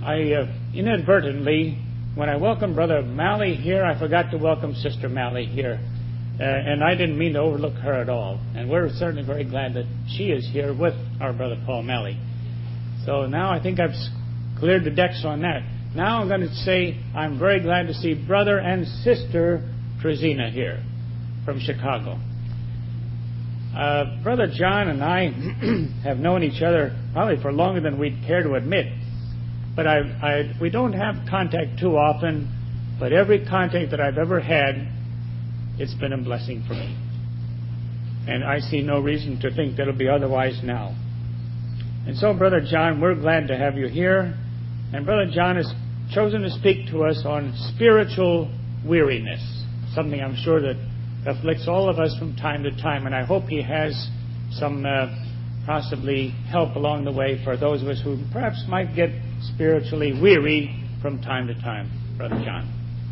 Inadvertently, when I welcomed Brother Malley here, I forgot to welcome Sister Malley here. And I didn't mean to overlook her at all. And we're certainly very glad that she is here with our Brother Paul Malley. So now I think I've cleared the decks on that. Now I'm going to say I'm very glad to see Brother and Sister Trezina here from Chicago. Brother John and I have known each other probably for longer than we'd care to admit. But we don't have contact too often, but every contact that I've ever had, it's been a blessing for me. And I see no reason to think that it'll be otherwise now. And so, Brother John, we're glad to have you here. And Brother John has chosen to speak to us on spiritual weariness, something I'm sure that afflicts all of us from time to time. And I hope he has some possibly help along the way for those of us who perhaps might get spiritually weary from time to time. Brother John.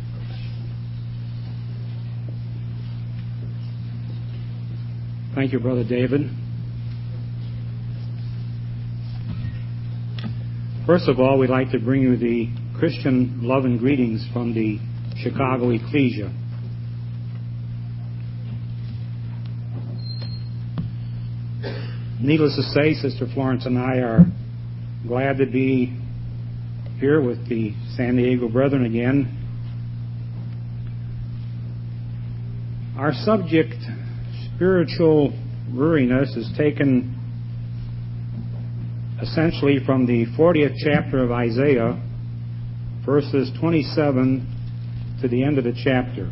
Thank you, Brother David. First of all, we'd like to bring you the Christian love and greetings from the Chicago Ecclesia. Needless to say, Sister Florence and I are glad to be here with the San Diego Brethren again. Our subject, spiritual weariness, is taken essentially from the 40th chapter of Isaiah, verses 27 to the end of the chapter.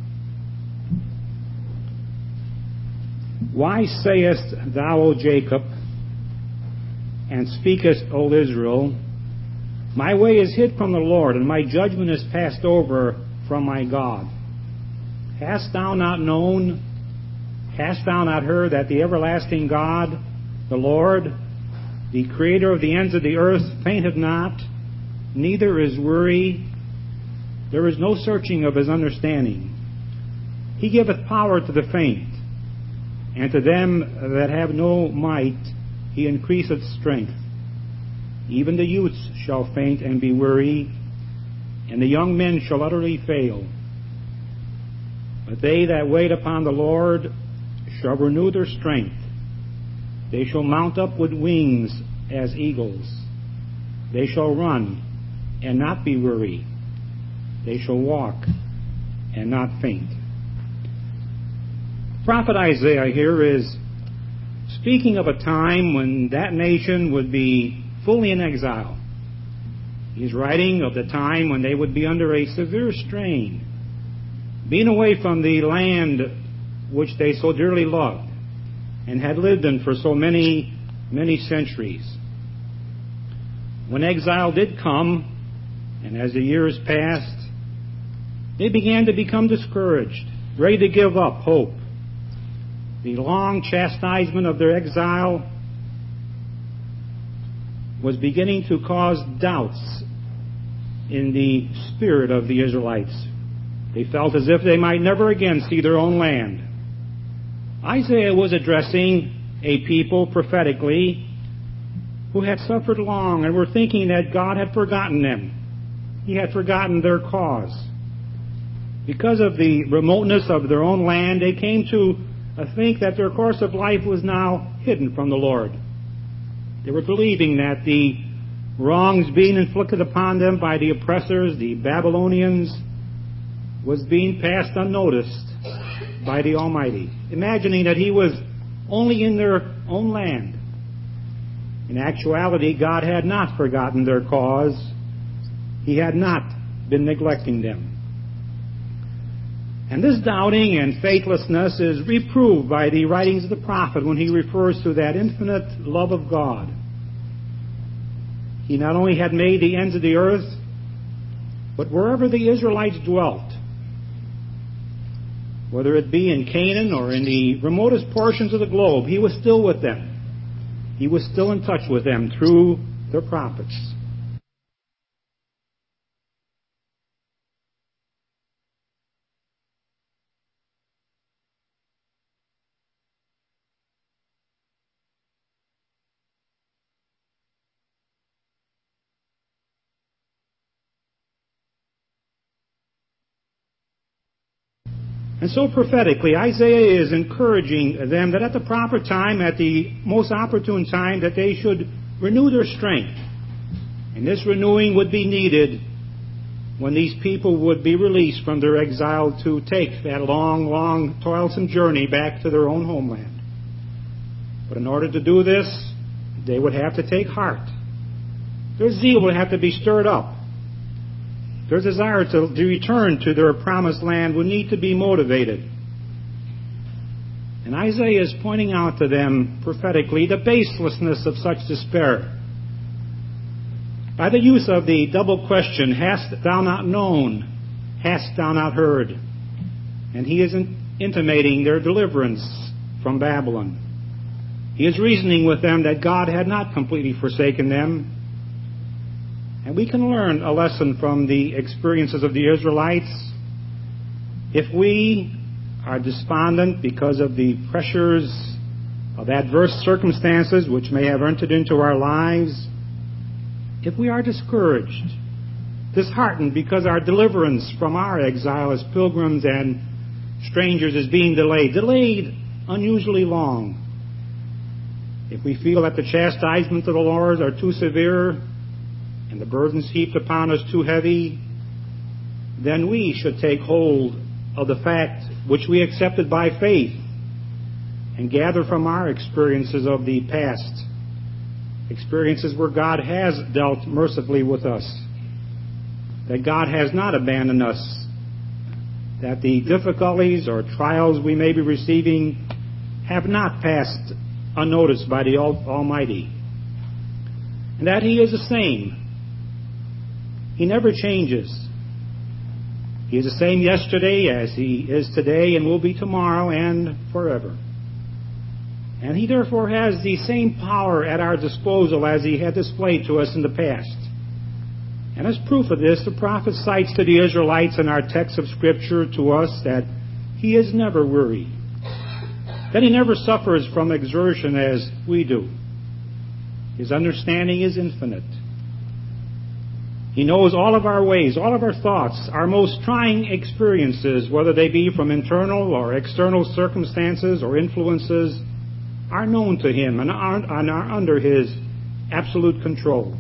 Why sayest thou, O Jacob, and speakest, O Israel, my way is hid from the Lord, and my judgment is passed over from my God? Hast thou not known, hast thou not heard that the everlasting God, the Lord, the Creator of the ends of the earth, fainteth not, neither is weary? There is no searching of his understanding. He giveth power to the faint, and to them that have no might he increaseth strength. Even the youths shall faint and be weary, and the young men shall utterly fail. But they that wait upon the Lord shall renew their strength. They shall mount up with wings as eagles. They shall run and not be weary. They shall walk and not faint. Prophet Isaiah here is speaking of a time when that nation would be fully in exile. He's writing of the time when they would be under a severe strain, being away from the land which they so dearly loved and had lived in for so many, many centuries. When exile did come, and as the years passed, they began to become discouraged, ready to give up hope. The long chastisement of their exile was beginning to cause doubts in the spirit of the Israelites. They felt as if they might never again see their own land. Isaiah was addressing a people prophetically who had suffered long and were thinking that God had forgotten them. He had forgotten their cause. Because of the remoteness of their own land, they came to think that their course of life was now hidden from the Lord. They were believing that the wrongs being inflicted upon them by the oppressors, the Babylonians, was being passed unnoticed by the Almighty, imagining that He was only in their own land. In actuality, God had not forgotten their cause. He had not been neglecting them. And this doubting and faithlessness is reproved by the writings of the prophet when he refers to that infinite love of God. He not only had made the ends of the earth, but wherever the Israelites dwelt, whether it be in Canaan or in the remotest portions of the globe, He was still with them. He was still in touch with them through their prophets. And so prophetically, Isaiah is encouraging them that at the proper time, at the most opportune time, that they should renew their strength. And this renewing would be needed when these people would be released from their exile to take that long, long, toilsome journey back to their own homeland. But in order to do this, they would have to take heart. Their zeal would have to be stirred up. Their desire to return to their promised land would need to be motivated. And Isaiah is pointing out to them prophetically the baselessness of such despair. By the use of the double question, hast thou not known? Hast thou not heard? And he is intimating their deliverance from Babylon. He is reasoning with them that God had not completely forsaken them. And we can learn a lesson from the experiences of the Israelites. If we are despondent because of the pressures of adverse circumstances which may have entered into our lives, if we are discouraged, disheartened because our deliverance from our exile as pilgrims and strangers is being delayed unusually long, if we feel that the chastisements of the Lord are too severe and the burdens heaped upon us too heavy, then we should take hold of the fact which we accepted by faith and gather from our experiences of the past, experiences where God has dealt mercifully with us, that God has not abandoned us, that the difficulties or trials we may be receiving have not passed unnoticed by the Almighty, and that He is the same. He never changes. He is the same yesterday as He is today and will be tomorrow and forever. And He therefore has the same power at our disposal as He had displayed to us in the past. And as proof of this, the prophet cites to the Israelites in our text of Scripture to us that He is never weary, that He never suffers from exertion as we do. His understanding is infinite. He knows all of our ways, all of our thoughts, our most trying experiences, whether they be from internal or external circumstances or influences, are known to Him and are under His absolute control.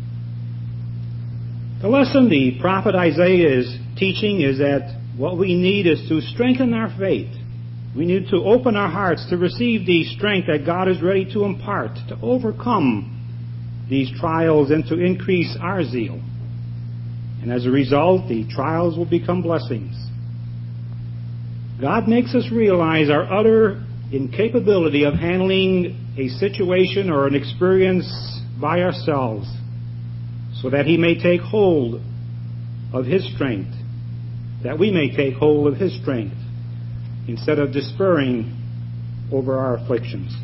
The lesson the prophet Isaiah is teaching is that what we need is to strengthen our faith. We need to open our hearts to receive the strength that God is ready to impart, to overcome these trials and to increase our zeal. And as a result, the trials will become blessings. God makes us realize our utter incapability of handling a situation or an experience by ourselves, so that He may take hold of His strength, that we may take hold of His strength, instead of despairing over our afflictions.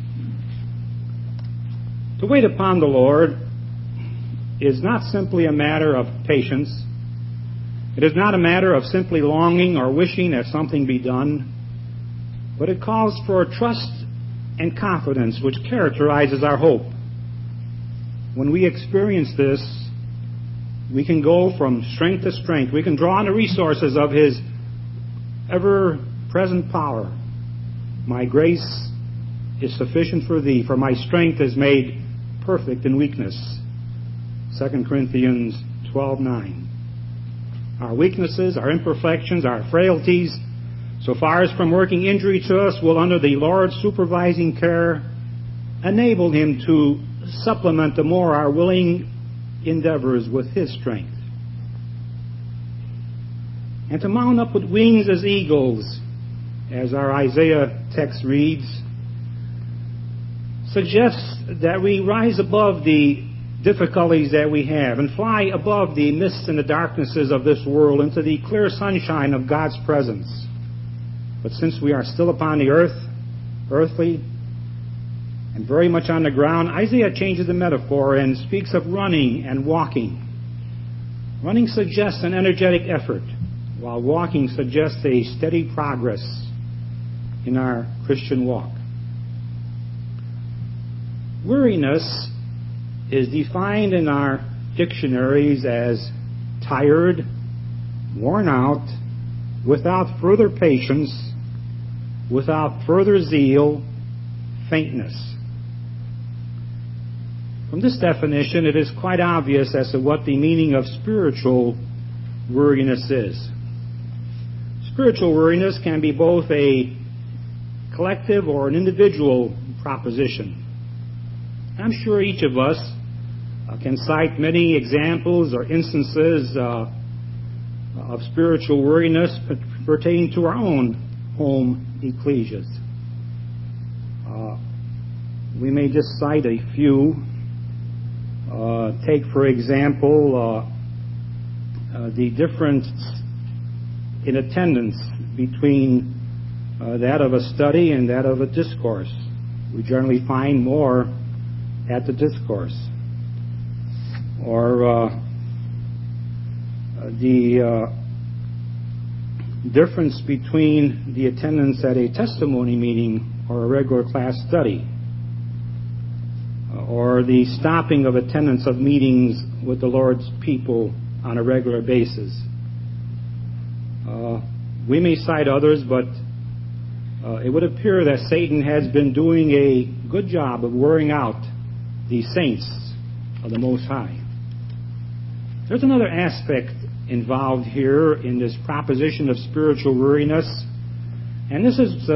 To wait upon the Lord is not simply a matter of patience. It is not a matter of simply longing or wishing that something be done, but it calls for trust and confidence which characterizes our hope. When we experience this, we can go from strength to strength. We can draw on the resources of His ever-present power. My grace is sufficient for thee, for my strength is made perfect in weakness. 2 Corinthians 12:9. Our weaknesses, our imperfections, our frailties, so far as from working injury to us, will, under the Lord's supervising care, enable Him to supplement the more our willing endeavors with His strength. And to mount up with wings as eagles, as our Isaiah text reads, suggests that we rise above the difficulties that we have and fly above the mists and the darknesses of this world into the clear sunshine of God's presence. But since we are still upon the earth, earthly, and very much on the ground, Isaiah changes the metaphor and speaks of running and walking. Running suggests an energetic effort, while walking suggests a steady progress in our Christian walk. Weariness is defined in our dictionaries as tired, worn out, without further patience, without further zeal, faintness. From this definition, it is quite obvious as to what the meaning of spiritual weariness is. Spiritual weariness can be both a collective or an individual proposition. I'm sure each of us can cite many examples or instances of spiritual weariness pertaining to our own home ecclesias. We may just cite a few. Take, for example, the difference in attendance between that of a study and that of a discourse. We generally find more at the discourse. Or the difference between the attendance at a testimony meeting or a regular class study, or the stopping of attendance of meetings with the Lord's people on a regular basis. We may cite others, but it would appear that Satan has been doing a good job of wearing out the saints of the Most High. There's another aspect involved here in this proposition of spiritual weariness, and this is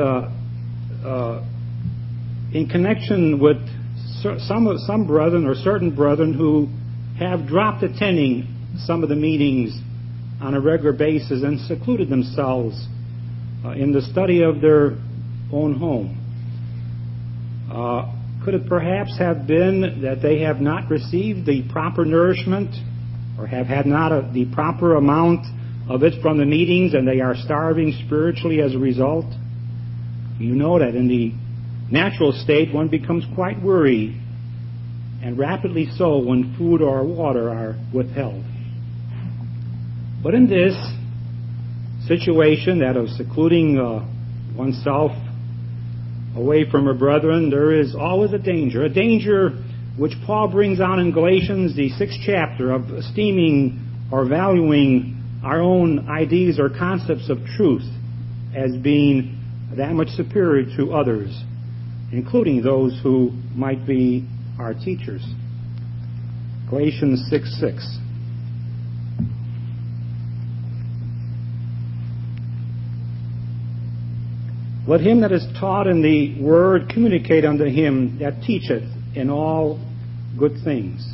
in connection with some brethren or certain brethren who have dropped attending some of the meetings on a regular basis and secluded themselves in the study of their own home. Could it perhaps have been that they have not received the proper nourishment or have had not the proper amount of it from the meetings and they are starving spiritually as a result? You know that in the natural state one becomes quite weary, and rapidly so when food or water are withheld. But in this situation, that of secluding oneself away from her brethren, there is always a danger which Paul brings out in Galatians, the 6th chapter, of esteeming or valuing our own ideas or concepts of truth as being that much superior to others, including those who might be our teachers. Galatians 6:6. Let him that is taught in the word communicate unto him that teacheth in all good things.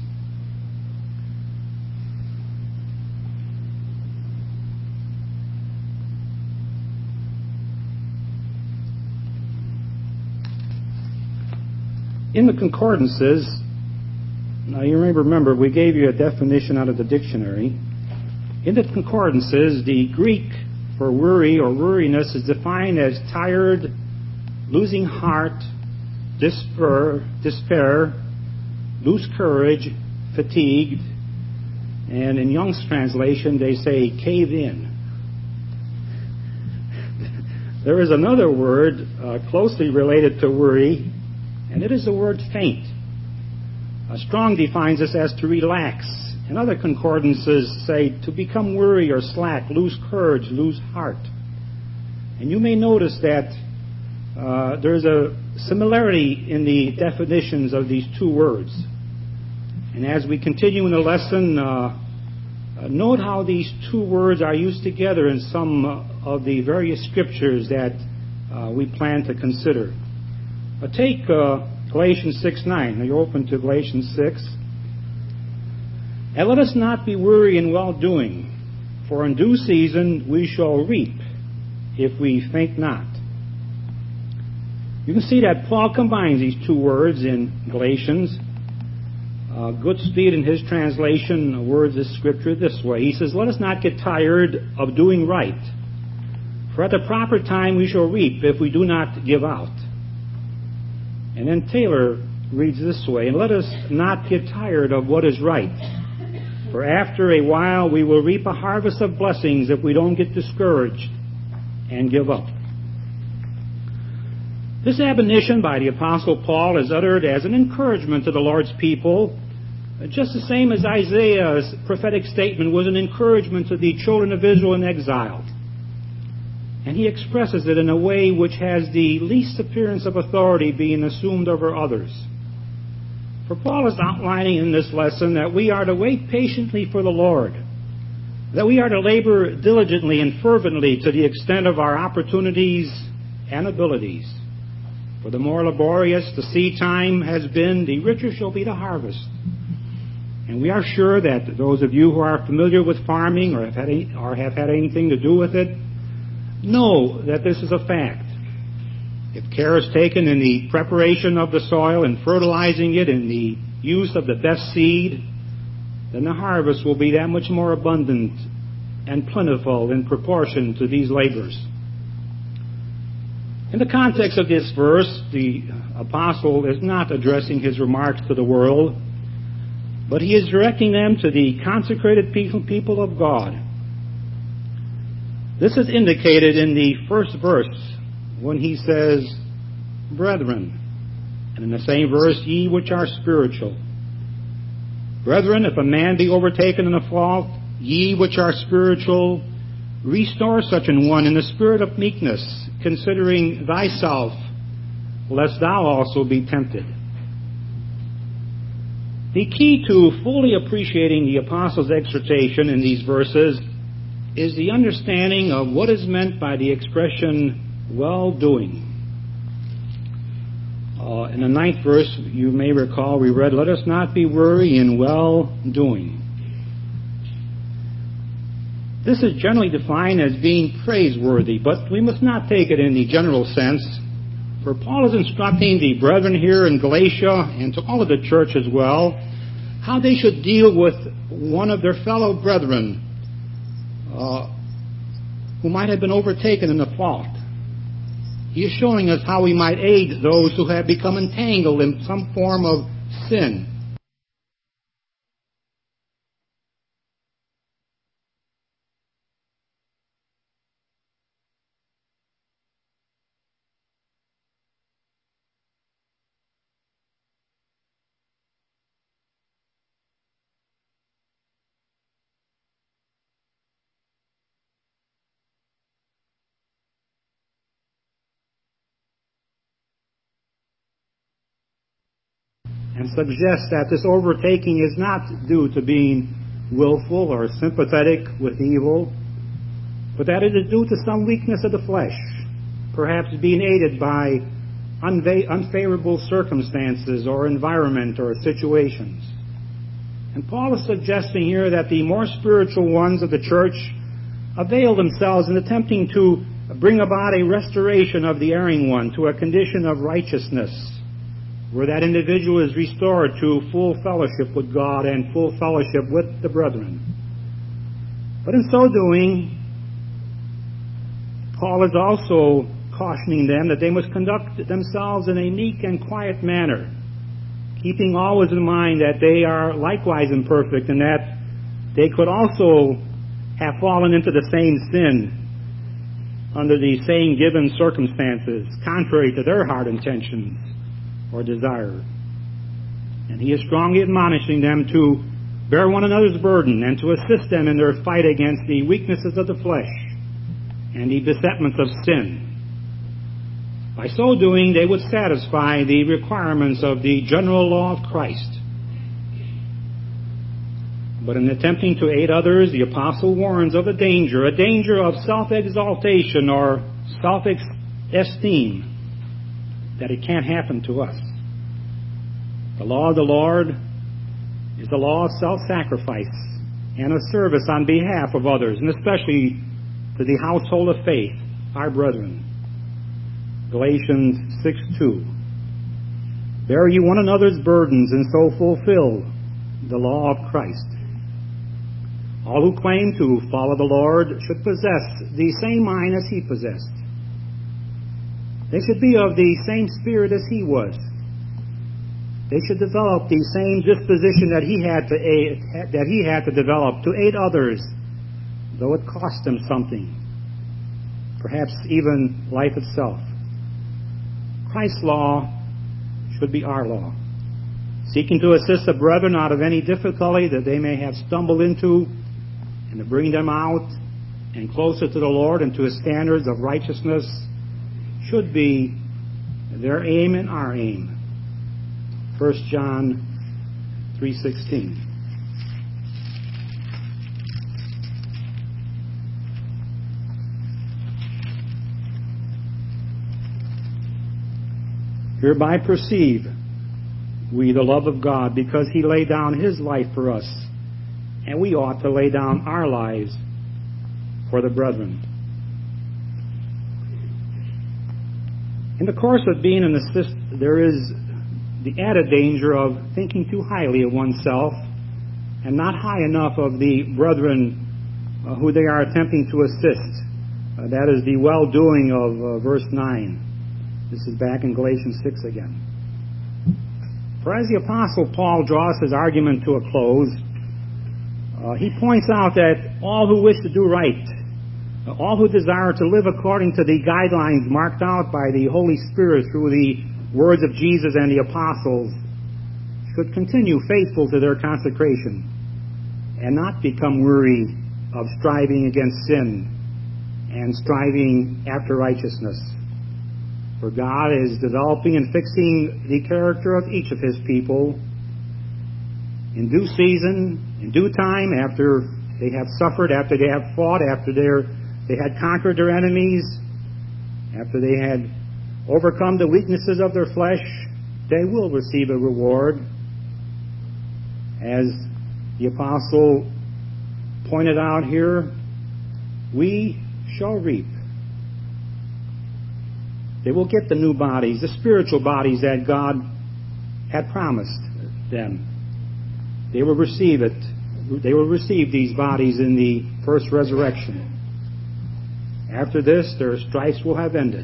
In the concordances, now you may remember we gave you a definition out of the dictionary. In the concordances, the Greek for worry or weariness is defined as tired, losing heart, despair, lose courage, fatigued, and in Young's translation they say cave in. There is another word closely related to worry, and it is the word faint. Strong defines this as to relax, and other concordances say to become weary or slack, lose courage, lose heart. And you may notice that there's a similarity in the definitions of these two words. And as we continue in the lesson, note how these two words are used together in some of the various scriptures that we plan to consider. Take Galatians 6:9. Now you're open to Galatians 6. And let us not be weary in well-doing, for in due season we shall reap, if we faint not. You can see that Paul combines these two words in Galatians. Goodspeed in his translation words this scripture this way. He says, let us not get tired of doing right, for at the proper time we shall reap if we do not give out. And then Taylor reads this way, and let us not get tired of what is right, for after a while we will reap a harvest of blessings if we don't get discouraged and give up. This admonition by the Apostle Paul is uttered as an encouragement to the Lord's people, just the same as Isaiah's prophetic statement was an encouragement to the children of Israel in exile. And he expresses it in a way which has the least appearance of authority being assumed over others. For Paul is outlining in this lesson that we are to wait patiently for the Lord, that we are to labor diligently and fervently to the extent of our opportunities and abilities. For the more laborious the seed time has been, the richer shall be the harvest. And we are sure that those of you who are familiar with farming or have had anything to do with it know that this is a fact. If care is taken in the preparation of the soil and fertilizing it in the use of the best seed, then the harvest will be that much more abundant and plentiful in proportion to these labors. In the context of this verse, the apostle is not addressing his remarks to the world, but he is directing them to the consecrated people of God. This is indicated in the first verse when he says, brethren, and in the same verse, ye which are spiritual. Brethren, if a man be overtaken in a fault, ye which are spiritual, restore such an one in the spirit of meekness, considering thyself, lest thou also be tempted. The key to fully appreciating the apostle's exhortation in these verses is the understanding of what is meant by the expression well-doing. In the 9th verse, you may recall, we read, let us not be weary in well-doing. This is generally defined as being praiseworthy, but we must not take it in the general sense, for Paul is instructing the brethren here in Galatia and to all of the church as well how they should deal with one of their fellow brethren who might have been overtaken in a fault. He is showing us how we might aid those who have become entangled in some form of sin. And suggests that this overtaking is not due to being willful or sympathetic with evil, but that it is due to some weakness of the flesh, perhaps being aided by unfavorable circumstances or environment or situations. And Paul is suggesting here that the more spiritual ones of the church avail themselves in attempting to bring about a restoration of the erring one to a condition of righteousness, where that individual is restored to full fellowship with God and full fellowship with the brethren. But in so doing, Paul is also cautioning them that they must conduct themselves in a meek and quiet manner, keeping always in mind that they are likewise imperfect and that they could also have fallen into the same sin under the same given circumstances, contrary to their hard intentions or desire. And he is strongly admonishing them to bear one another's burden and to assist them in their fight against the weaknesses of the flesh and the besetments of sin. By so doing, they would satisfy the requirements of the general law of Christ. But in attempting to aid others, the apostle warns of a danger of self-exaltation or self-esteem, that it can't happen to us. The law of the Lord is the law of self-sacrifice and of service on behalf of others, and especially to the household of faith, our brethren. Galatians 6:2. Bear ye one another's burdens, and so fulfill the law of Christ. All who claim to follow the Lord should possess the same mind as he possessed. They should be of the same spirit as he was. They should develop the same disposition that he had to develop to aid others, though it cost them something, perhaps even life itself. Christ's law should be our law, seeking to assist the brethren out of any difficulty that they may have stumbled into, and to bring them out and closer to the Lord and to His standards of righteousness should be their aim and our aim. 1 John 3:16. Hereby perceive we the love of God, because He laid down His life for us, and we ought to lay down our lives for the brethren. In the course of being an assist, there is the added danger of thinking too highly of oneself and not high enough of the brethren who they are attempting to assist. That is the well-doing of verse 9. This is back in Galatians 6 again. For as the Apostle Paul draws his argument to a close, he points out that all who wish to do right, all who desire to live according to the guidelines marked out by the Holy Spirit through the words of Jesus and the apostles, should continue faithful to their consecration and not become weary of striving against sin and striving after righteousness. For God is developing and fixing the character of each of His people in due season, in due time, after they have suffered, after they have fought, after they had conquered their enemies, after they had overcome the weaknesses of their flesh, they will receive a reward. As the apostle pointed out here, we shall reap. They will get the new bodies, the spiritual bodies that God had promised them. They will receive it. They will receive these bodies in the first resurrection. After this, their strifes will have ended.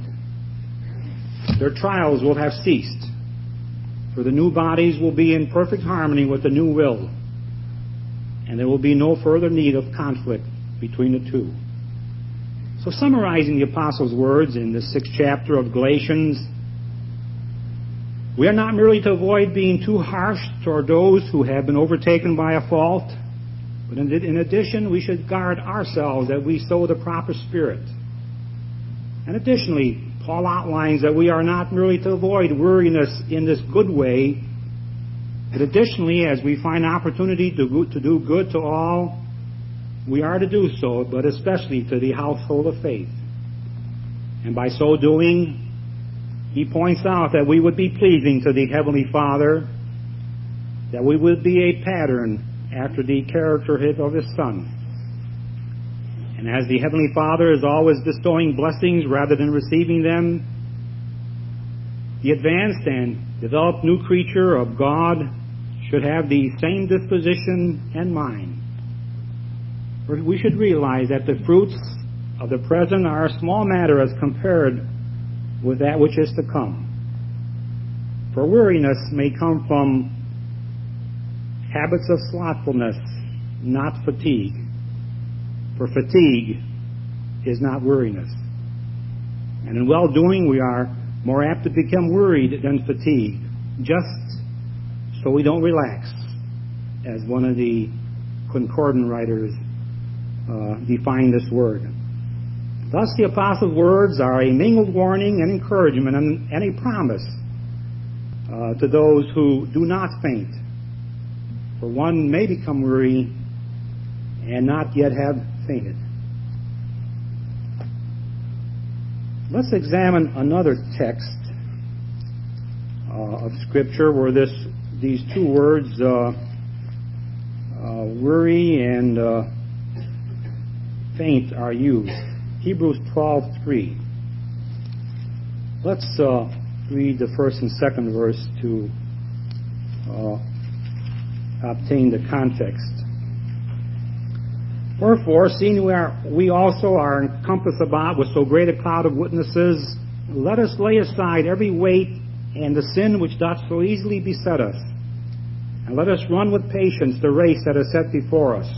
Their trials will have ceased. For the new bodies will be in perfect harmony with the new will. And there will be no further need of conflict between the two. So summarizing the Apostles' words in the 6th chapter of Galatians, we are not merely to avoid being too harsh toward those who have been overtaken by a fault, but in addition, we should guard ourselves that we sow the proper spirit. And additionally, Paul outlines that we are not merely to avoid weariness in this good way, but additionally, as we find opportunity to do good to all, we are to do so, but especially to the household of faith. And by so doing, he points out that we would be pleasing to the Heavenly Father, that we would be a pattern after the character of His Son. And as the Heavenly Father is always bestowing blessings rather than receiving them, the advanced and developed new creature of God should have the same disposition and mind. For we should realize that the fruits of the present are a small matter as compared with that which is to come. For weariness may come from habits of slothfulness, not fatigue. For fatigue is not weariness. And in well-doing we are more apt to become worried than fatigued, just so we don't relax, as one of the concordant writers defined this word. Thus the Apostle's words are a mingled warning and encouragement and a promise to those who do not faint. For one may become weary and not yet have fainted. Let's examine another text of Scripture where these two words, worry and faint, are used. Hebrews 12:3. Let's read the first and second verse to obtain the context. Wherefore, seeing we also are encompassed about with so great a cloud of witnesses, let us lay aside every weight and the sin which doth so easily beset us, and let us run with patience the race that is set before us,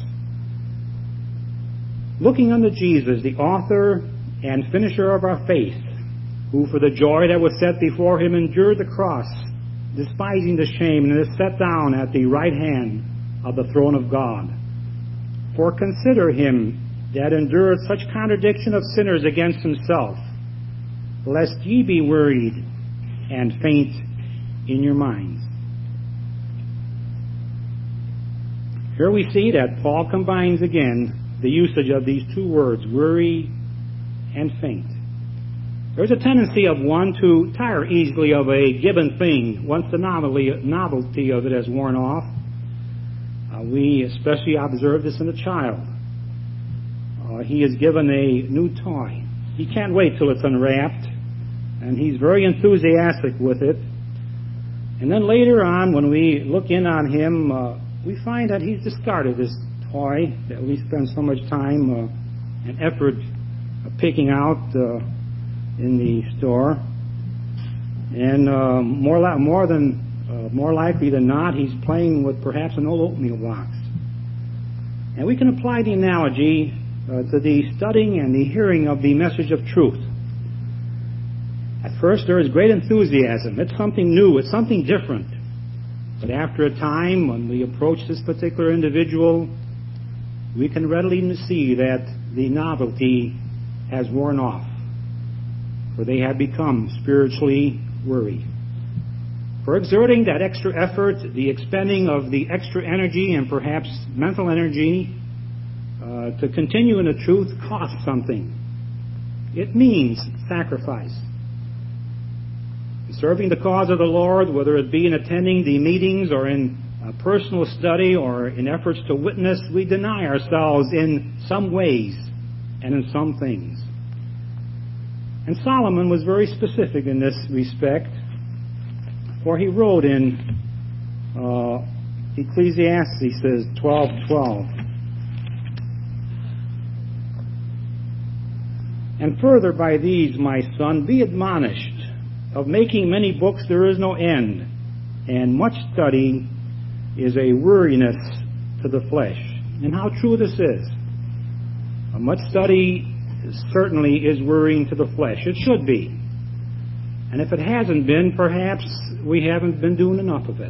looking unto Jesus, the author and finisher of our faith, who for the joy that was set before Him endured the cross, despising the shame, and is set down at the right hand of the throne of God. For consider Him that endureth such contradiction of sinners against himself, lest ye be worried and faint in your minds. Here we see that Paul combines again the usage of these two words, worry and faint. There's a tendency of one to tire easily of a given thing once the novelty of it has worn off. We especially observe this in a child. He is given a new toy. He can't wait till it's unwrapped, and he's very enthusiastic with it. And then later on, when we look in on him, we find that he's discarded this toy that we spend so much time and effort picking out in the store. And more likely than not, he's playing with perhaps an old oatmeal box. And we can apply the analogy to the studying and the hearing of the message of truth. At first, there is great enthusiasm. It's something new. It's something different. But after a time, when we approach this particular individual, we can readily see that the novelty has worn off, for they have become spiritually weary. For exerting that extra effort, the expending of the extra energy and perhaps mental energy to continue in the truth costs something. It means sacrifice. In serving the cause of the Lord, whether it be in attending the meetings or in personal study or in efforts to witness, we deny ourselves in some ways and in some things. And Solomon was very specific in this respect, for he wrote in Ecclesiastes, says 12:12. And further by these, my son, be admonished. Of making many books there is no end, and much study is a weariness to the flesh. And how true this is. Much study certainly is worrying to the flesh. It should be. And if it hasn't been, perhaps we haven't been doing enough of it.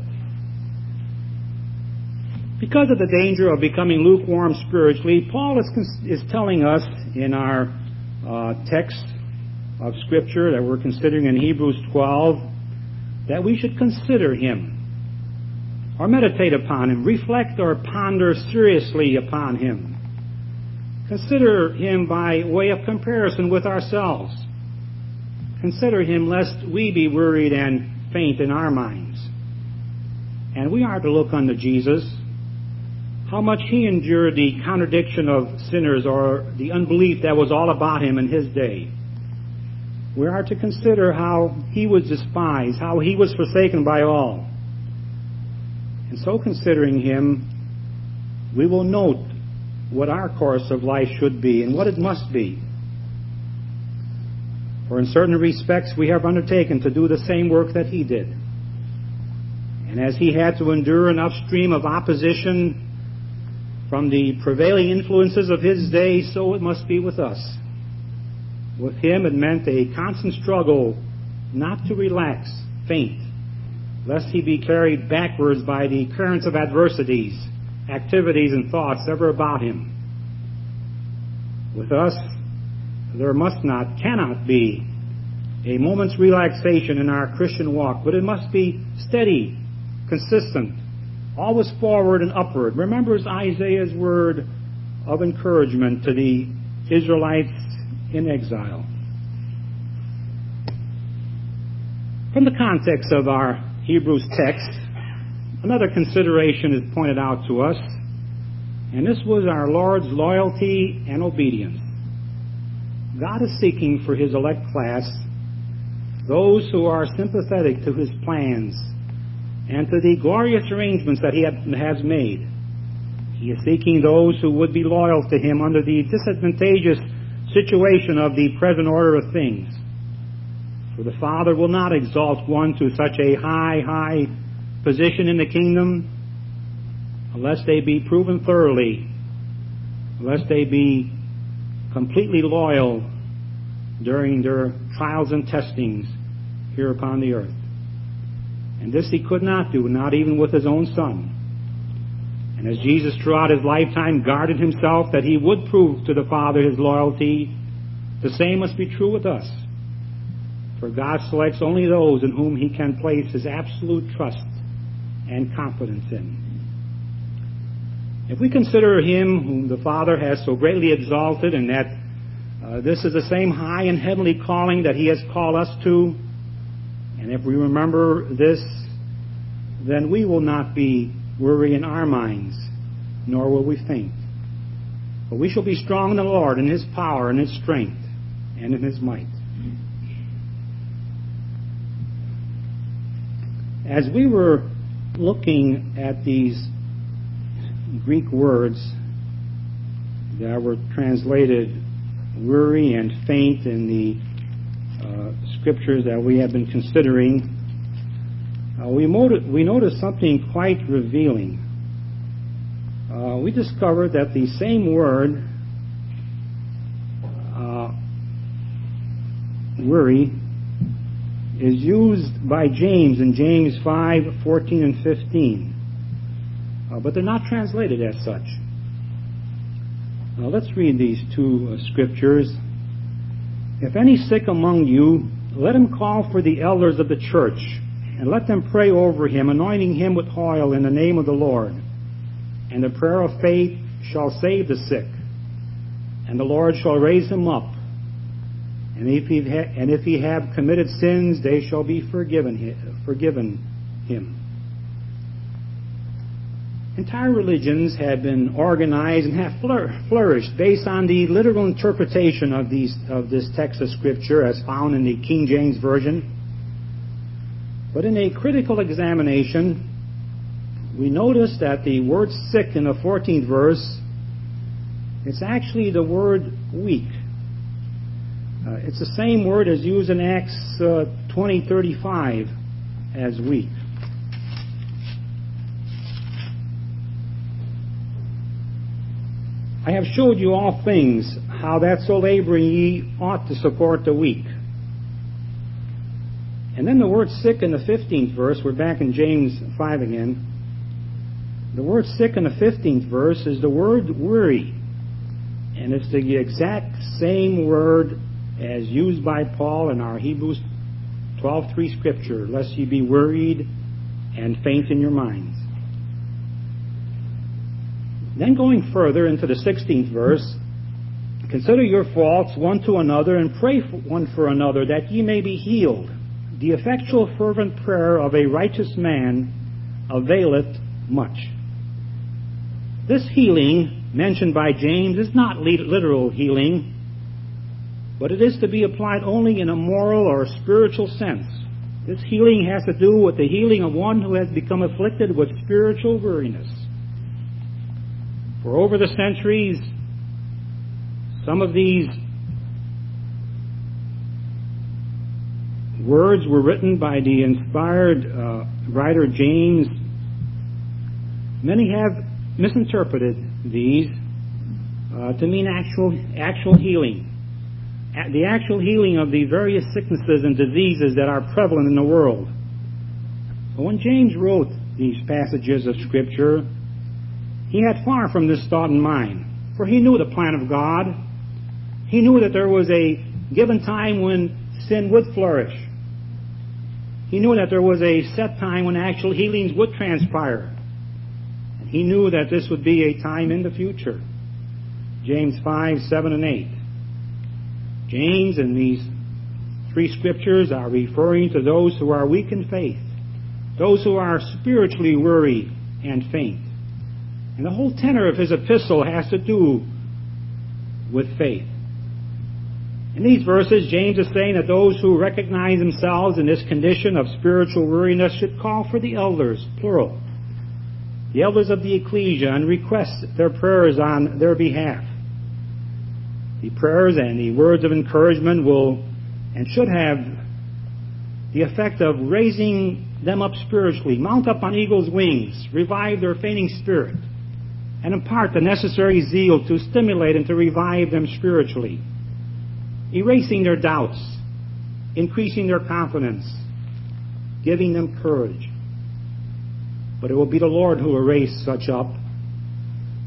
Because of the danger of becoming lukewarm spiritually, Paul is telling us in our text of Scripture that we're considering in Hebrews 12 that we should consider him or meditate upon him, reflect or ponder seriously upon him. Consider him by way of comparison with ourselves. Consider him lest we be worried and faint in our minds. And we are to look unto Jesus, how much he endured the contradiction of sinners or the unbelief that was all about him in his day. We are to consider how he was despised, how he was forsaken by all. And so considering him, we will note what our course of life should be and what it must be. For in certain respects we have undertaken to do the same work that he did. And as he had to endure an upstream of opposition from the prevailing influences of his day, so it must be with us. With him it meant a constant struggle not to relax, faint, lest he be carried backwards by the currents of adversities, activities, and thoughts ever about him. With us, there cannot be a moment's relaxation in our Christian walk, but it must be steady, consistent, always forward and upward. Remember Isaiah's word of encouragement to the Israelites in exile. From the context of our Hebrews text, another consideration is pointed out to us, and this was our Lord's loyalty and obedience. God is seeking for his elect class those who are sympathetic to his plans and to the glorious arrangements that he has made. He is seeking those who would be loyal to him under the disadvantageous situation of the present order of things. For the Father will not exalt one to such a high position in the kingdom unless they be proven thoroughly, unless they be completely loyal during their trials and testings here upon the earth. And this he could not do, not even with his own Son. And as Jesus throughout his lifetime guarded himself that he would prove to the Father his loyalty, the same must be true with us. For God selects only those in whom he can place his absolute trust and confidence in. If we consider him whom the Father has so greatly exalted, and that this is the same high and heavenly calling that he has called us to, and if we remember this, then we will not be weary in our minds, nor will we faint. But we shall be strong in the Lord, in his power, in his strength, and in his might. As we were looking at these Greek words that were translated weary and faint in the scriptures that we have been considering, we noticed something quite revealing. We discovered that the same word, weary, is used by James in James 5:14 and 15. But they're not translated as such. Now let's read these two scriptures. If any sick among you, let him call for the elders of the church, and let them pray over him, anointing him with oil in the name of the Lord. And the prayer of faith shall save the sick, and the Lord shall raise him up. And if he have committed sins, they shall be forgiven him. Entire religions have been organized and have flourished based on the literal interpretation of this text of Scripture as found in the King James Version. But in a critical examination, we notice that the word sick in the 14th verse, it's actually the word weak. It's the same word as used in Acts 20:35 as weak. I have showed you all things, how that so laboring ye ought to support the weak. And then the word sick in the 15th verse, we're back in James 5 again. The word sick in the 15th verse is the word weary. And it's the exact same word as used by Paul in our Hebrews 12:3 scripture, lest ye be worried and faint in your minds. Then going further into the 16th verse, consider your faults one to another, and pray one for another, that ye may be healed. The effectual fervent prayer of a righteous man availeth much. This healing mentioned by James is not literal healing, but it is to be applied only in a moral or spiritual sense. This healing has to do with the healing of one who has become afflicted with spiritual weariness. For over the centuries, some of these words were written by the inspired writer James. Many have misinterpreted these to mean actual healing. The actual healing of the various sicknesses and diseases that are prevalent in the world. But when James wrote these passages of Scripture, he had far from this thought in mind, for he knew the plan of God. He knew that there was a given time when sin would flourish. He knew that there was a set time when actual healings would transpire. And he knew that this would be a time in the future. James 5:7 and 8. James and these three scriptures are referring to those who are weak in faith, those who are spiritually weary and faint. And the whole tenor of his epistle has to do with faith. In these verses, James is saying that those who recognize themselves in this condition of spiritual weariness should call for the elders, plural, the elders of the ecclesia, and request their prayers on their behalf. The prayers and the words of encouragement will and should have the effect of raising them up spiritually, mount up on eagle's wings, revive their fainting spirit, and impart the necessary zeal to stimulate and to revive them spiritually, erasing their doubts, increasing their confidence, giving them courage. But it will be the Lord who will raise such up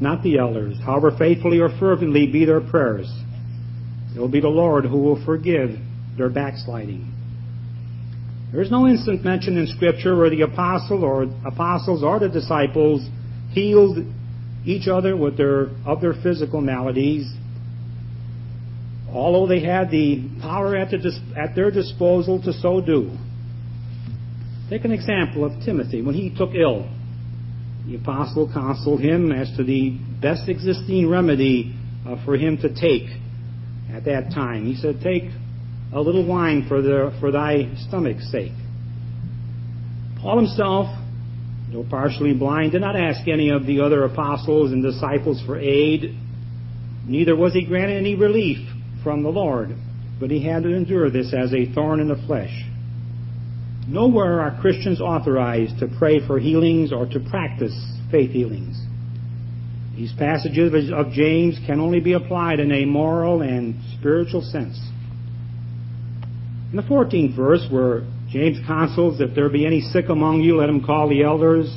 not the elders, however faithfully or fervently be their prayers. It will be the Lord who will forgive their backsliding. There is no instant mention in Scripture where the apostles or the disciples healed each other of their physical maladies, although they had the power at their disposal to so do. Take an example of Timothy. When he took ill, the apostle counseled him as to the best existing remedy for him to take at that time. He said, "Take a little wine for thy stomach's sake." Paul himself, though partially blind, did not ask any of the other apostles and disciples for aid. Neither was he granted any relief from the Lord, but he had to endure this as a thorn in the flesh. Nowhere are Christians authorized to pray for healings or to practice faith healings. These passages of James can only be applied in a moral and spiritual sense. In the 14th verse, where James counsels, "If there be any sick among you, let him call the elders,"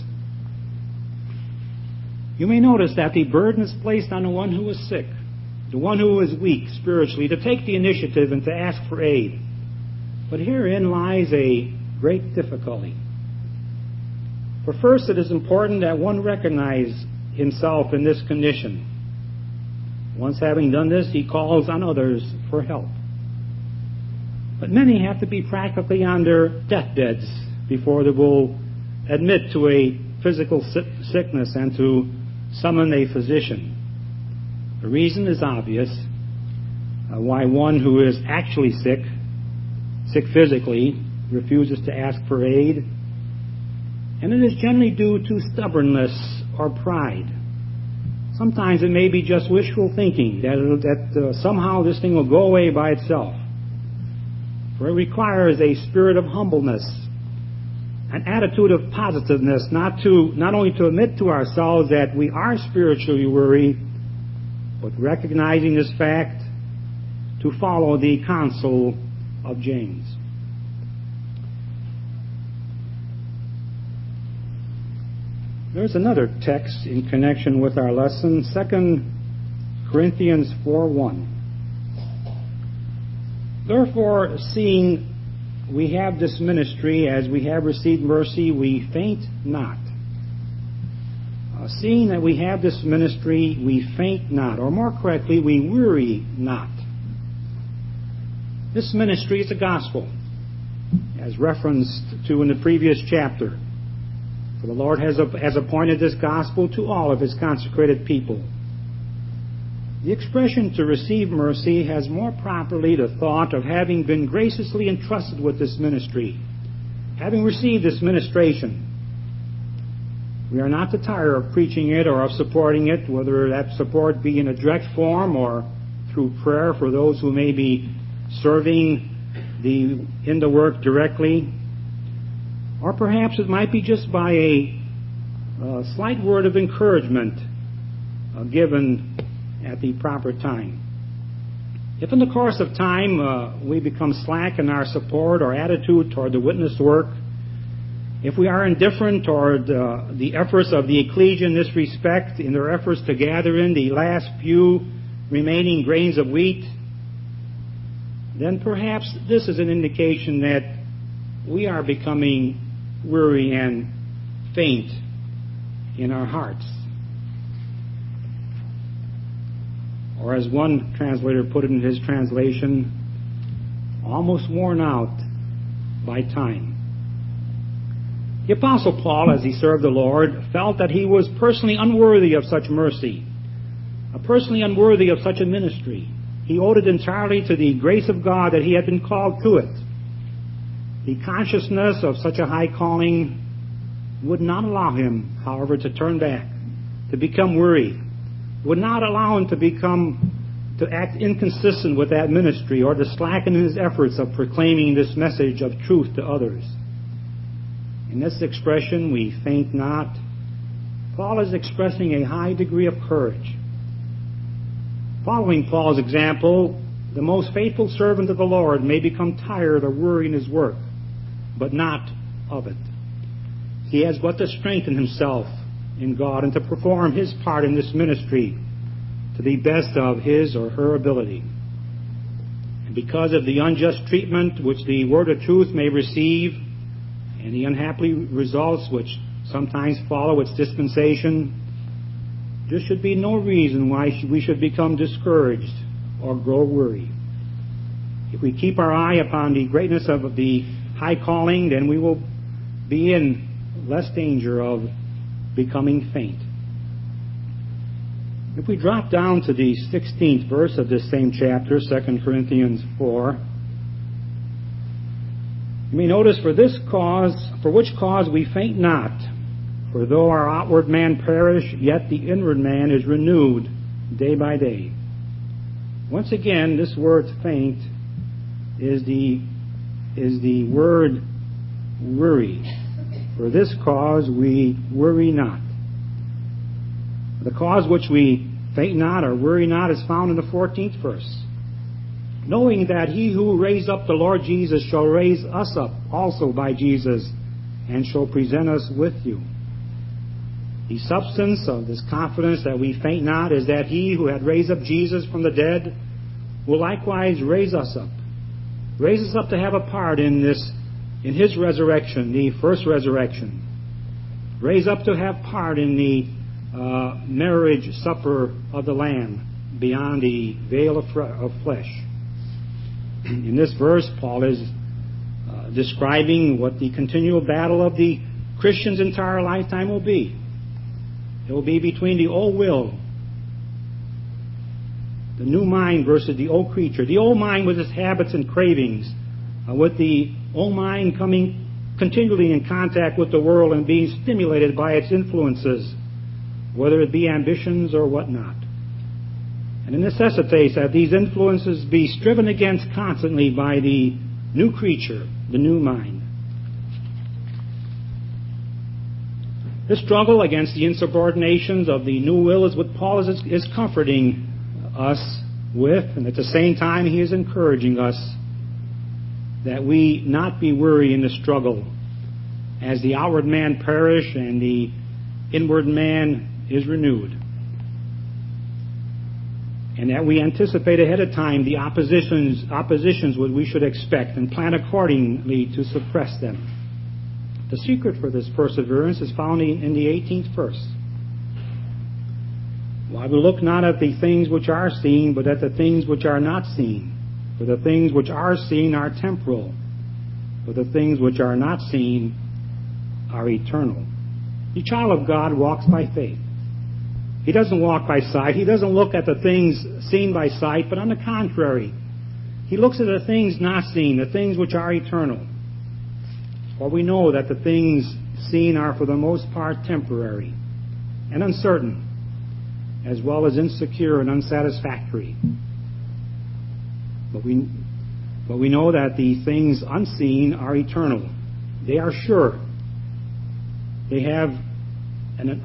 you may notice that the burden is placed on the one who is sick, the one who is weak spiritually, to take the initiative and to ask for aid. But herein lies a great difficulty. For first, it is important that one recognize himself in this condition. Once having done this, he calls on others for help. But many have to be practically on their deathbeds before they will admit to a physical sickness and to summon a physician. The reason is obvious why one who is actually sick physically, refuses to ask for aid, and it is generally due to stubbornness or pride. Sometimes it may be just wishful thinking that somehow this thing will go away by itself. For it requires a spirit of humbleness, an attitude of positiveness, not only to admit to ourselves that we are spiritually weary, but recognizing this fact, to follow the counsel of James. There's another text in connection with our lesson, 2 Corinthians 4:1. "Therefore, seeing we have this ministry, as we have received mercy, we faint not." Seeing that we have this ministry, we faint not, or more correctly, we weary not. This ministry is the gospel, as referenced to in the previous chapter. For the Lord has appointed this gospel to all of His consecrated people. The expression "to receive mercy" has more properly the thought of having been graciously entrusted with this ministry, having received this ministration. We are not to tire of preaching it or of supporting it, whether that support be in a direct form or through prayer for those who may be serving in the work directly. Or perhaps it might be just by a slight word of encouragement given at the proper time. If in the course of time we become slack in our support or attitude toward the witness work, if we are indifferent toward the efforts of the ecclesia in this respect, in their efforts to gather in the last few remaining grains of wheat, then perhaps this is an indication that we are becoming weary and faint in our hearts. Or as one translator put it in his translation, almost worn out by time. The Apostle Paul, as he served the Lord, felt that he was personally unworthy of such mercy, personally unworthy of such a ministry. He owed it entirely to the grace of God that he had been called to it. The consciousness of such a high calling would not allow him, however, to turn back, to become weary, would not allow him to act inconsistent with that ministry or to slacken in his efforts of proclaiming this message of truth to others. In this expression, "we faint not," Paul is expressing a high degree of courage. Following Paul's example, the most faithful servant of the Lord may become tired or weary in his work, but not of it. He has but to strengthen himself in God and to perform his part in this ministry to the best of his or her ability. And because of the unjust treatment which the word of truth may receive and the unhappy results which sometimes follow its dispensation, there should be no reason why we should become discouraged or grow weary. If we keep our eye upon the greatness of the high calling, then we will be in less danger of becoming faint. If we drop down to the 16th verse of this same chapter, 2 Corinthians 4, you may notice, for which cause we faint not, for though our outward man perish, yet the inward man is renewed day by day. Once again, this word faint is the word worry. For this cause we worry not. The cause which we faint not or worry not is found in the 14th verse. Knowing that he who raised up the Lord Jesus shall raise us up also by Jesus and shall present us with you. The substance of this confidence that we faint not is that he who had raised up Jesus from the dead will likewise raise us up. Raise us up to have a part in his resurrection, the first resurrection. Raise up to have part in the marriage supper of the Lamb beyond the veil of flesh. In this verse, Paul is describing what the continual battle of the Christian's entire lifetime will be. It will be between the old will, the new mind versus the old creature. The old mind with its habits and cravings, with the old mind coming continually in contact with the world and being stimulated by its influences, whether it be ambitions or whatnot. And it necessitates that these influences be striven against constantly by the new creature, the new mind. This struggle against the insubordinations of the new will is what Paul is comforting us with, and at the same time he is encouraging us that we not be weary in the struggle as the outward man perish and the inward man is renewed, and that we anticipate ahead of time the oppositions what we should expect and plan accordingly to suppress them. The secret for this perseverance is found in the 18th verse. While we look not at the things which are seen, but at the things which are not seen. For the things which are seen are temporal, but the things which are not seen are eternal. The child of God walks by faith. He doesn't walk by sight. He doesn't look at the things seen by sight, but on the contrary, he looks at the things not seen, the things which are eternal. For we know that the things seen are for the most part temporary and uncertain, as well as insecure and unsatisfactory. But we know that the things unseen are eternal. They are sure. They have an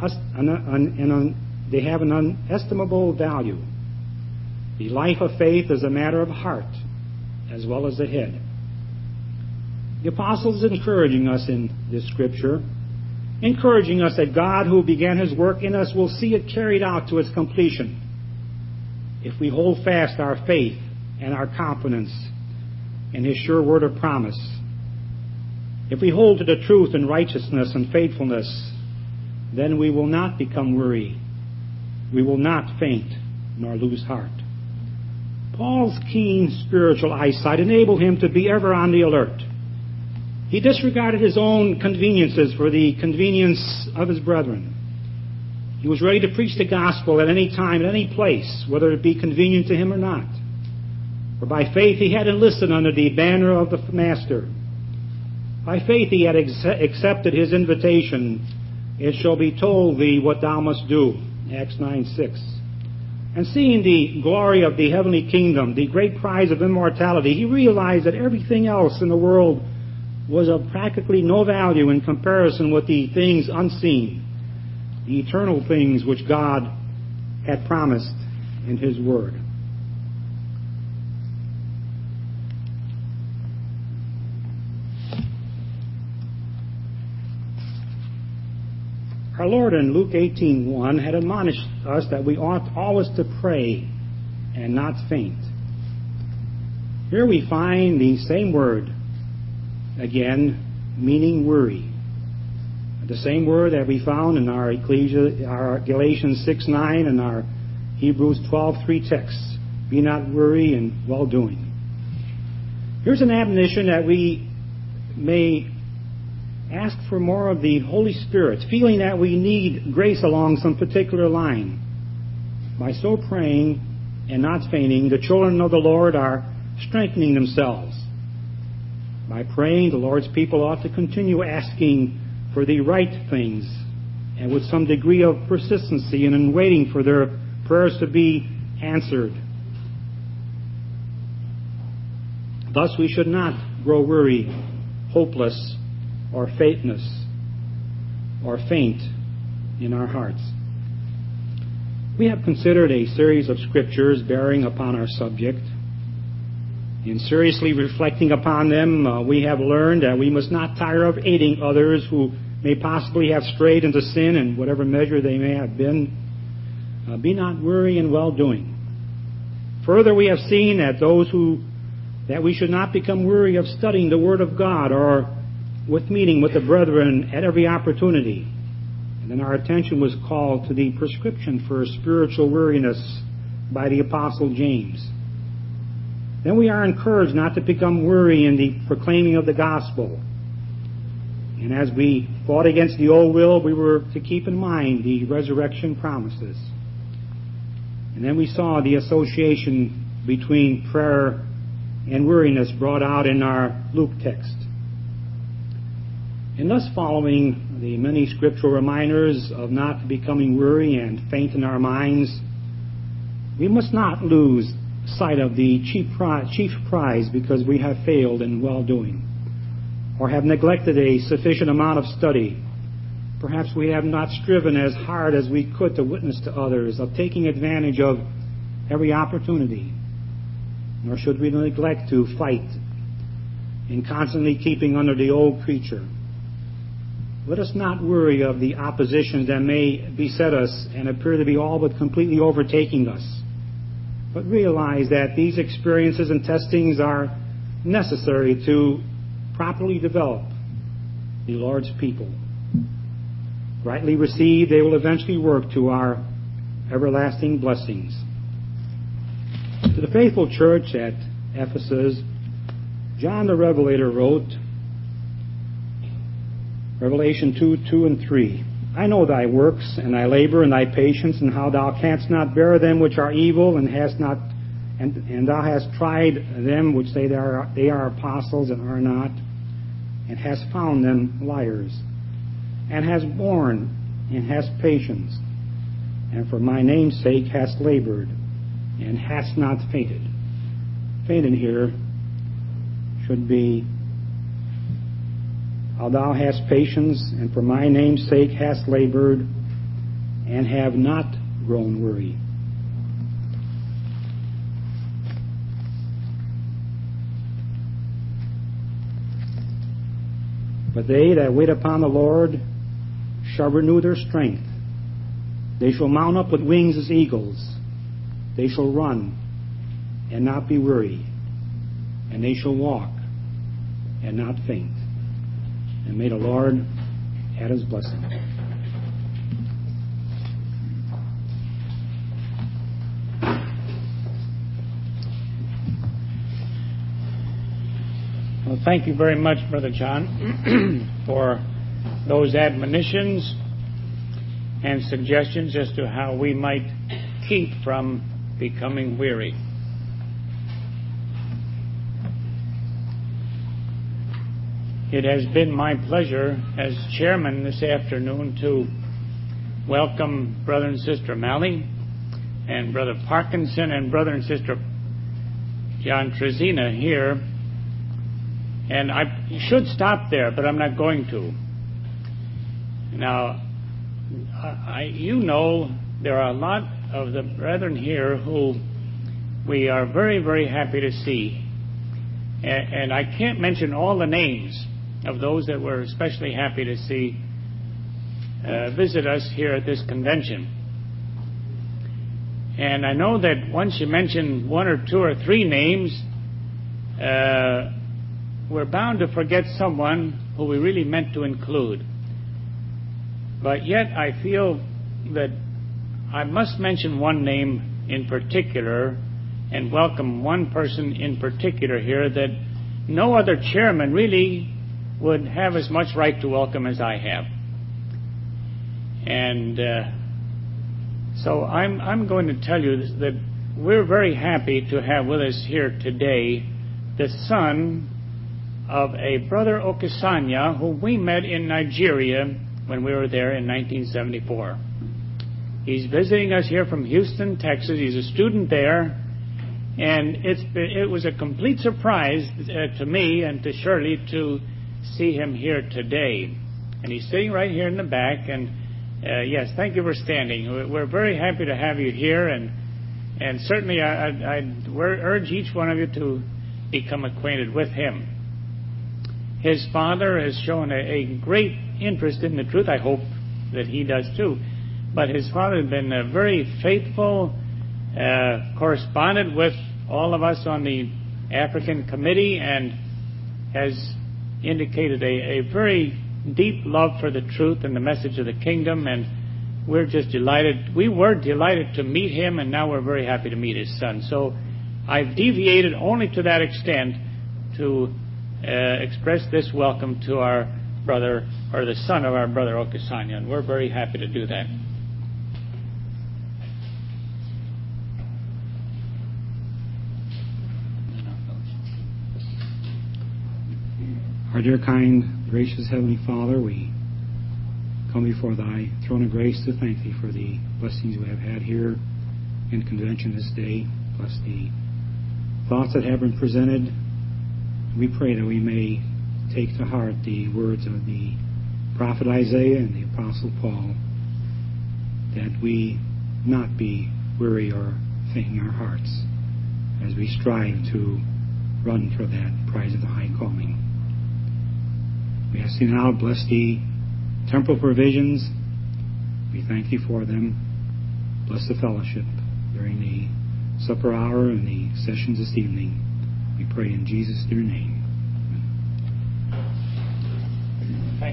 unestimable value. The life of faith is a matter of heart as well as the head. The apostle is encouraging us in this scripture, encouraging us that God who began his work in us will see it carried out to its completion if we hold fast our faith and our confidence in his sure word of promise. If we hold to the truth and righteousness and faithfulness, then we will not become weary. We will not faint nor lose heart. Paul's keen spiritual eyesight enabled him to be ever on the alert. He disregarded his own conveniences for the convenience of his brethren. He was ready to preach the gospel at any time, at any place, whether it be convenient to him or not. For by faith he had enlisted under the banner of the Master. By faith he had accepted his invitation. It shall be told thee what thou must do. Acts 9:6. And seeing the glory of the heavenly kingdom, the great prize of immortality, he realized that everything else in the world was of practically no value in comparison with the things unseen, the eternal things which God had promised in his word. Our Lord in Luke 18:1 had admonished us that we ought always to pray and not faint. Here we find the same word, again, meaning worry. The same word that we found in our Galatians 6:9 and our Hebrews 12:3 texts. Be not weary in well-doing. Here's an admonition that we may ask for more of the Holy Spirit, feeling that we need grace along some particular line. By so praying and not fainting, the children of the Lord are strengthening themselves. By praying, the Lord's people ought to continue asking for the right things, and with some degree of persistency and in waiting for their prayers to be answered. Thus we should not grow weary, hopeless, or faint in our hearts. We have considered a series of scriptures bearing upon our subject. In seriously reflecting upon them, we have learned that we must not tire of aiding others who may possibly have strayed into sin in whatever measure they may have been. Be not weary in well-doing. Further, we have seen that that we should not become weary of studying the Word of God or with meeting with the brethren at every opportunity. And then our attention was called to the prescription for spiritual weariness by the Apostle James. Then we are encouraged not to become weary in the proclaiming of the gospel. And as we fought against the old will, we were to keep in mind the resurrection promises. And then we saw the association between prayer and weariness brought out in our Luke text. In thus following the many scriptural reminders of not becoming weary and faint in our minds, we must not lose sight of the chief prize because we have failed in well-doing or have neglected a sufficient amount of study. Perhaps we have not striven as hard as we could to witness to others, of taking advantage of every opportunity. Nor should we neglect to fight in constantly keeping under the old creature. Let us not worry of the oppositions that may beset us and appear to be all but completely overtaking us, but realize that these experiences and testings are necessary to properly develop the Lord's people. Rightly received, they will eventually work to our everlasting blessings. To the faithful church at Ephesus, John the Revelator wrote, Revelation 2:2 and 3, I know thy works, and thy labor, and thy patience, and how thou canst not bear them which are evil, and thou hast tried them which say they are apostles and are not, and hast found them liars, and hast borne, and hast patience, and for my name's sake hast labored, and hast not fainted. Fainted here should be, how thou hast patience, and for my name's sake hast labored, and have not grown weary. But they that wait upon the Lord shall renew their strength. They shall mount up with wings as eagles. They shall run and not be weary, and they shall walk and not faint. And may the Lord add His blessing. Well, thank you very much, Brother John, for those admonitions and suggestions as to how we might keep from becoming weary. It has been my pleasure as chairman this afternoon to welcome Brother and Sister Malley and Brother Parkinson and Brother and Sister John Trezina here. And I should stop there, but I'm not going to. Now, there are a lot of the brethren here who we are very, very happy to see. And I can't mention all the names of those that we're especially happy to see. visit us here at this convention. And I know that once you mention one or two or three names, we're bound to forget someone who we really meant to include. But yet I feel that I must mention one name in particular and welcome one person in particular here that no other chairman really would have as much right to welcome as I have. And so I'm going to tell you that we're very happy to have with us here today the son of a Brother Okesanya who we met in Nigeria when we were there in 1974. He's visiting us here from Houston, Texas. He's a student there, and it was a complete surprise to me and to Shirley to see him here today. And he's sitting right here in the back, and yes, thank you for standing. We're very happy to have you here, and certainly I urge each one of you to become acquainted with him. His father has shown a great interest in the truth. I hope that he does too. But his father has been a very faithful correspondent with all of us on the African Committee and has indicated a very deep love for the truth and the message of the kingdom, and we're just delighted. We were delighted to meet him, and now we're very happy to meet his son. So I've deviated only to that extent to express this welcome to our brother, or the son of our brother Okesanya, and we're very happy to do that. Our dear, kind, gracious Heavenly Father, we come before Thy throne of grace to thank Thee for the blessings we have had here in convention this day, plus the thoughts that have been presented. We pray that we may take to heart the words of the prophet Isaiah and the apostle Paul, that we not be weary or faint in our hearts as we strive to run for that prize of the high calling. We ask Thee now, bless the temporal provisions. We thank Thee for them. Bless the fellowship during the supper hour and the sessions this evening. We pray in Jesus' dear name.